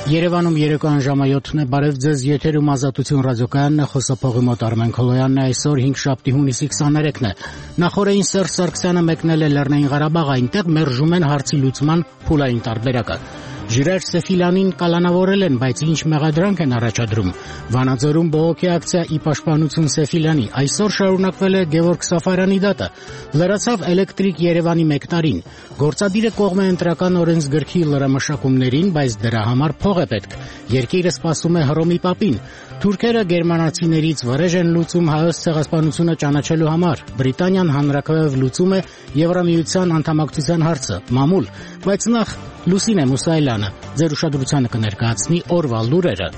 Երևանում երեկոյան ժամը 7-ն է, բարև ձեզ, եթերում Ազատություն ռադիոկայանն է, խոսափողի մոտ Արմեն Քոլոյանն է, այսօր 5 շաբթի հունիսի 23-ն է։ Նախորդին Սերժ Սարգսյանը մեկնել է Լեռնային Ղարաբաղ, այնտեղ մերժում են հարցի լուծման փուլային տարբերակը։ Ժիրայր Սեֆիլյանին կալանավորել են, բայց ինչ մեղադրանք են առաջադրում։ Վանաձորում բողոքի ակցիա ի պաշտպանություն Սեֆիլյանի, այսօր շարունակվել է Գևորգ Սաֆարյանի դատը։ Լրացավ Էլեկտրիկ Երևանի 1 տարին։ Գործադիրը կողմ է ընտրական օրենսգրքի լրամշակումներին, բայց դրա համար փող է պետք։ Երկիրը սպասում է Հռոմի Պապին։ Թուրքերը գերմանացիներից վրեժ են լուծում Հայոց ցեղասպանությունը ճանաչելու համար։ Բրիտանիան հանրաքվեով լուծում է Եվրամիության անդամակցության հարցը, մամուլ, բայց նախ Լուսինե Մուսայելյանը ձեր ուշադրությանը կներկայացնի օրվա լուրերը։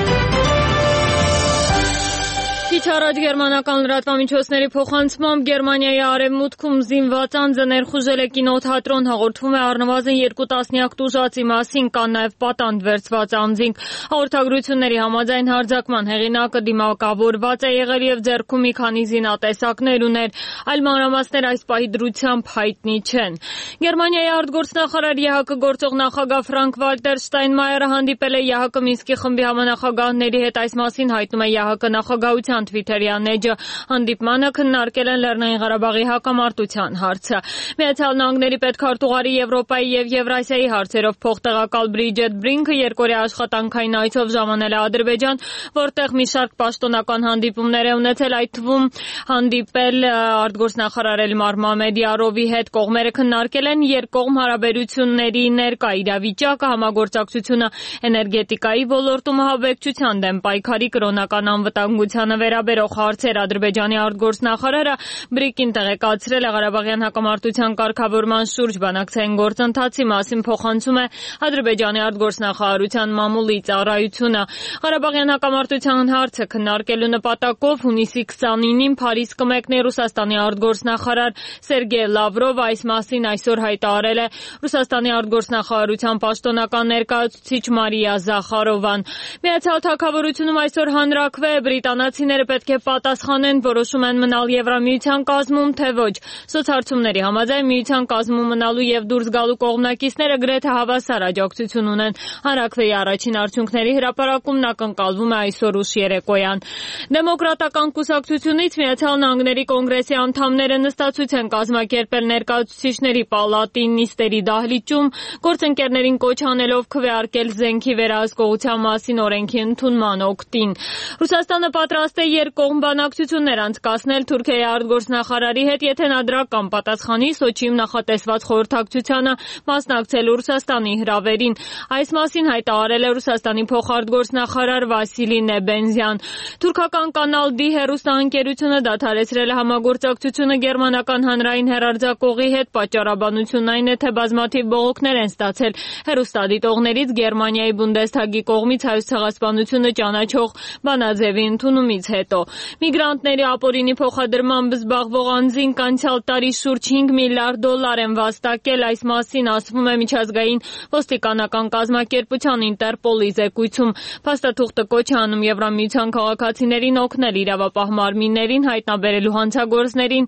Քիչ առաջ գերմանական լրատվամիջոցների փոխանցմամբ Գերմանիայի արևմուտքում զինված անձը ներխուժել է կինոթատրոն, հաղորդվում է առնվազն 2 տասնյակ տուժածի մասին, կան նաև պատանդ վերցված անձինք։ Հաղորդագրությունների համաձայն հարձակման հեղինակը դիմակավորված է եղել եւ ձեռքում մի քանի զինատեսակներ ուներ, այլ մանրամասներ այս պահի դրությամբ հայտնի չեն։ Գերմանիայի արտգործնախարար ԵՀԿ գործող նախագահ Ֆրանկ Վալտեր Շտայնմայերը հանդիպել է ԵՀԿ Մինսկի խմբի համանախագահների հետ, այս մասին հայտնում է ԵՀԿ նախագահության Թվիթերյան էջը։ Հանդիպմանը քննարկել են Լեռնային Ղարաբաղի հակամարտության հարցը։ Միացյալ Նահանգների պետքարտուղարի Եվրոպայի եւ Եվրասիայի հարցերով փոխտեղակալ Բրիջետ Բրինքը երկօրյա աշխատանքային այցով ժամանել է Ադրբեջան, որտեղ մի շարք պաշտոնական հանդիպումներ է ունեցել, այդ թվում հանդիպել արտգործնախարար Էլմար Մամեդյարովի հետ։ Կողմերը քննարկել են երկկողմ հարաբերությունների ներկա իրավիճակը, համագործակցությունը էներգետիկայի ոլորտում, ահաբեկչության դեմ պայքարի, կրոնական անվտանգությանը վերաբերող հարցեր։ Ադրբեջանի արտգործնախարարը Բրիկին տեղեկացրել է Ղարաբաղյան հակամարտության կարգավորման շուրջ բանակցային գործընթացի մասին, փոխանցում է Ադրբեջանի արտգործնախարարության մամուլի ծառայությունը։ Ղարաբաղյան հակամարտության հարցը քննարկելու նպատակով հունիսի 29-ին Փարիզ կմեկնի Ռուսաստանի արտգործնախարար Սերգեյ Լավրովը, այս մասին այսօր հայտարարել է Ռուսաստանի արտգործնախարարության պաշտոնական ներկայացուցիչ Մարիա Զախարովան։ Միացյալ Թագավորությունում այսօր հանրաքվե է, բրիտանացիները պետք է պատասխանեն, որոշում են մնալ Եվրամիության կազմում, թե ոչ։ Սոցհարցումների համաձայն միության կազմում մնալու եւ դուրս գալու կողմնակիցները գրեթե հավասար աջակցություն ունեն։ Հանրաքվեի առաջին արդյունքների հրապարակումն ակնկալվում է այսօր ուշ երեկոյան։ Դեմոկրատական կուսակցությունից Միացյալ Նահանգների կոնգրեսի անդամները նստացույց են կազմակերպել ներկայացուցիչների պալատի նիստերի դահլիճում, գործընկերներին կոչ անելով քվեարկել զենքի վերահսկողության մասին օրենքի ընդունման օգտին։ Ռուսաստանը պատրաստ է երկկողմ բանակցություններ անցկացնել Թուրքիայի արտգործնախարարի հետ, եթե նա դրական պատասխանի Սոչիում նախատեսված խորհրդակցությանը մասնակցելու Ռուսաստանի հրավերին։ Այս մասին հայտարարել է Ռուսաստանի փոխարտգործնախարար Վասիլի Նեբենզյան։ Թուրքական կանալ D հեռուստաընկերությունը դադարեցրել է համագործակցությունը գերմանական հանրային հեռարձակողի հետ, պատճառաբանությունն այն է, թե բազմաթիվ բողոքներ են ստացել հեռուստադիտողներից Գերմանիայի Բունդեսթագի կողմից Հայոց ցեղասպանությունը ճանաչող բանաձևի ընդունումից հետո։ Միգրանտների ապօրինի փոխադրմամբ զբաղվող անձինք անցյալ տարի շուրջ $5 միլիարդ են վաստակել, այս մասին ասվում է միջազգային ոստիկանական կազմակերպության Ինտերպոլի զեկույցում։ Փաստաթուղթը կոչ է անում Եվրամիության քաղաքացիներին օգնել իրավապահ մարմիններին հայտնաբերելու հանցագործներին։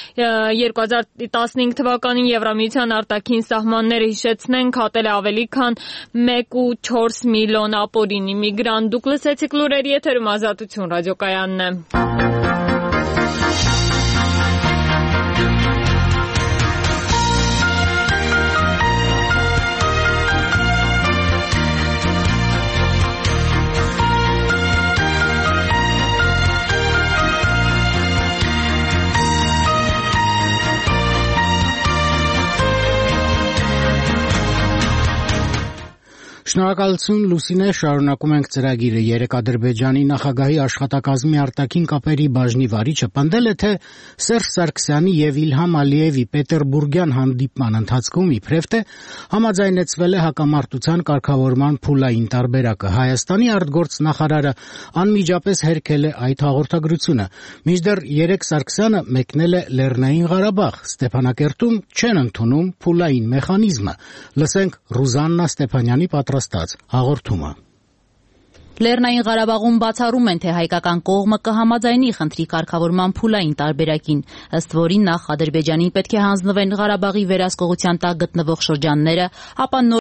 2015 թվականին Եվրամիության արտաքին սահմանները, հիշեցնենք, հատել է ավելի քան 1.4 միլիոն ապօրինի միգրանտ։ Դուք լսեցիք լուրերի եթերում Ազատություն ռադիոկայանն է։ Շնորհակալություն Լուսինե, շարունակում ենք ծրագիրը։ Երեկ Ադրբեջանի նախագահի աշխատակազմի արտաքին կապերի բաժնի վարիչը պնդել է, թե Սերժ Սարգսյանի եւ Իլհամ Ալիևի Պետերբուրգյան հանդիպման ընթացքում իբրև թե համաձայնեցվել է հակամարտության կարգավորման փուլային տարբերակը։ Հայաստանի արտգործնախարարը անմիջապես հերքել է այդ հաղորդագրությունը։ Մինչդեռ երեկ Սարգսյանը մեկնել է Լեռնային Ղարաբաղ, Ստեփանակերտում չեն ընդունում փուլային մեխանիզմը։ Լսենք Ռուզաննա Ստեփանյանի պատրաստած հաղորդումը։ Լեռնային Ղարաբաղում բացառում են, թե հայկական կողմը կհամաձայնի խնդրի կարգավորման փուլային տարբերակին, ըստ որին նախ Ադրբեջանին պետք է հանձնվեն Ղարաբաղի վերահսկողության տակ գտնվող շրջանները, ապա